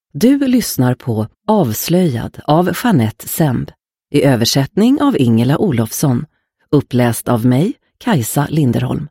Du lyssnar på Avslöjad av Jeanette Semb i översättning av Ingela Olofsson, uppläst av mig, Kajsa Linderholm.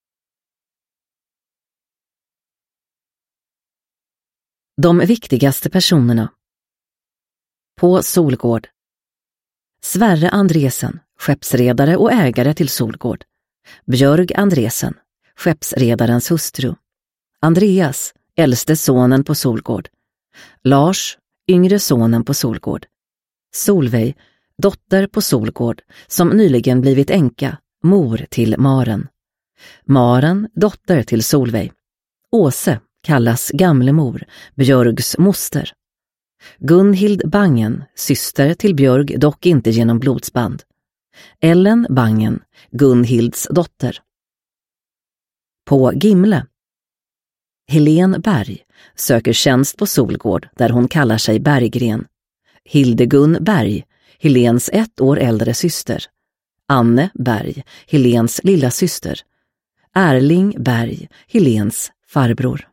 De viktigaste personerna. På Solgård. Sverre Andresen, skeppsredare och ägare till Solgård. Björg Andresen, skeppsredarens hustru. Andreas, äldste sonen på Solgård. Lars, yngre sonen på Solgård. Solveig, dotter på Solgård, som nyligen blivit änka, mor till Maren. Maren, dotter till Solveig. Åse kallas gamlemor, Björgs moster. Gunhild Bangen, syster till Björg, dock inte genom blodsband. Ellen Bangen, Gunhilds dotter. På Gimle. Helen Berg söker tjänst på Solgård där hon kallar sig Berggren. Hildegun Berg, Helens 1 år äldre syster. Anne Berg, Helens lilla syster. Erling Berg, Helens farbror.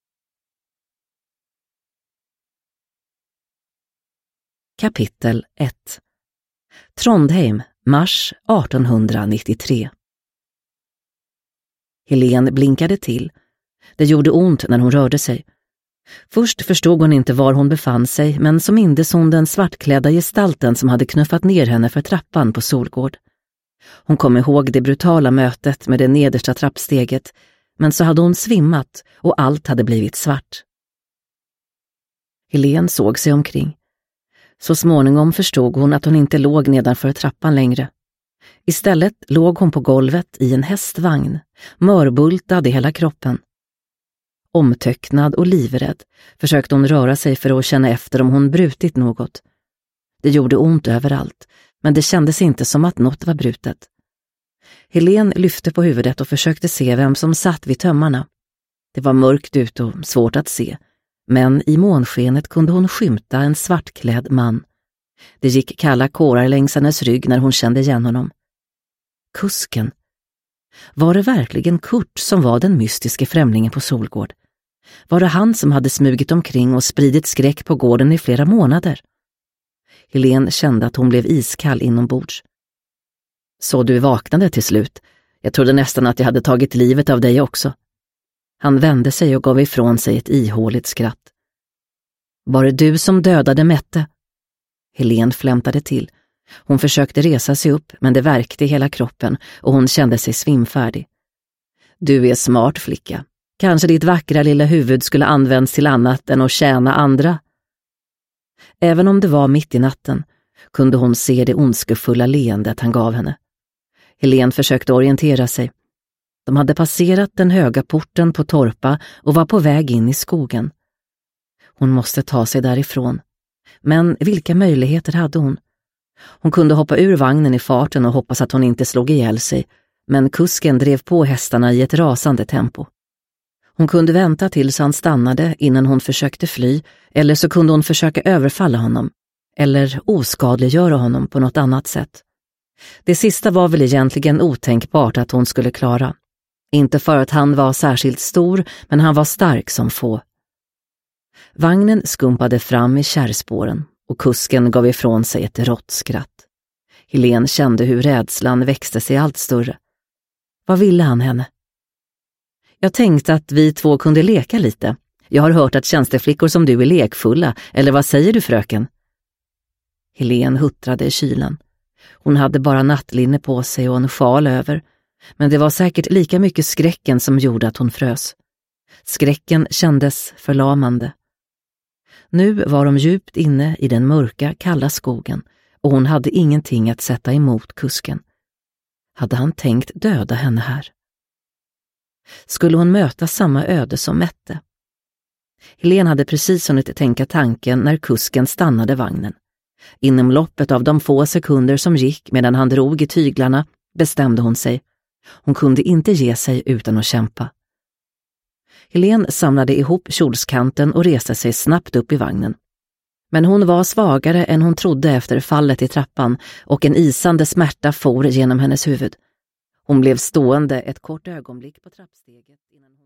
Kapitel 1. Trondheim, mars 1893. Helen blinkade till. Det gjorde ont när hon rörde sig. Först förstod hon inte var hon befann sig, men så mindes hon den svartklädda gestalten som hade knuffat ner henne för trappan på Solgård. Hon kom ihåg det brutala mötet med det nedersta trappsteget, men så hade hon svimmat och allt hade blivit svart. Helen såg sig omkring. Så småningom förstod hon att hon inte låg nedanför trappan längre. Istället låg hon på golvet i en hästvagn, mörbultad i hela kroppen. Omtöcknad och livrädd försökte hon röra sig för att känna efter om hon brutit något. Det gjorde ont överallt, men det kändes inte som att något var brutet. Helen lyfte på huvudet och försökte se vem som satt vid tömmarna. Det var mörkt ute och svårt att se, men i månskenet kunde hon skymta en svartklädd man. Det gick kalla kårar längs hennes rygg när hon kände igen honom. Kusken. Var det verkligen Kurt som var den mystiske främlingen på Solgård? Var det han som hade smugit omkring och spridit skräck på gården i flera månader? Helen kände att hon blev iskall inombords. Så du vaknade till slut. Jag trodde nästan att jag hade tagit livet av dig också. Han vände sig och gav ifrån sig ett ihåligt skratt. Var det du som dödade Mette? Helen flämtade till. Hon försökte resa sig upp, men det värkte i hela kroppen och hon kände sig svimfärdig. Du är smart, flicka. Kanske ditt vackra lilla huvud skulle användas till annat än att tjäna andra. Även om det var mitt i natten kunde hon se det ondskefulla leendet han gav henne. Helen försökte orientera sig. De hade passerat den höga porten på Torpa och var på väg in i skogen. Hon måste ta sig därifrån. Men vilka möjligheter hade hon? Hon kunde hoppa ur vagnen i farten och hoppas att hon inte slog ihjäl sig, men kusken drev på hästarna i ett rasande tempo. Hon kunde vänta tills han stannade innan hon försökte fly, eller så kunde hon försöka överfalla honom, eller oskadliggöra honom på något annat sätt. Det sista var väl egentligen otänkbart att hon skulle klara. Inte för att han var särskilt stor, men han var stark som få. Vagnen skumpade fram i kärrspåren och kusken gav ifrån sig ett rått skratt. Helen kände hur rädslan växte sig allt större. Vad ville han henne? Jag tänkte att vi två kunde leka lite. Jag har hört att tjänsteflickor som du är lekfulla, eller vad säger du, fröken? Helen huttrade i kylan. Hon hade bara nattlinne på sig och en sjal över, men det var säkert lika mycket skräcken som gjorde att hon frös. Skräcken kändes förlamande. Nu var de djupt inne i den mörka, kalla skogen och hon hade ingenting att sätta emot kusken. Hade han tänkt döda henne här? Skulle hon möta samma öde som Mette? Helen hade precis hunnit tänka tanken när kusken stannade vagnen. Inom loppet av de få sekunder som gick medan han drog i tyglarna bestämde hon sig. Hon kunde inte ge sig utan att kämpa. Helen samlade ihop kjolskanten och reste sig snabbt upp i vagnen. Men hon var svagare än hon trodde efter fallet i trappan och en isande smärta for genom hennes huvud. Hon blev stående ett kort ögonblick på trappsteget innan hon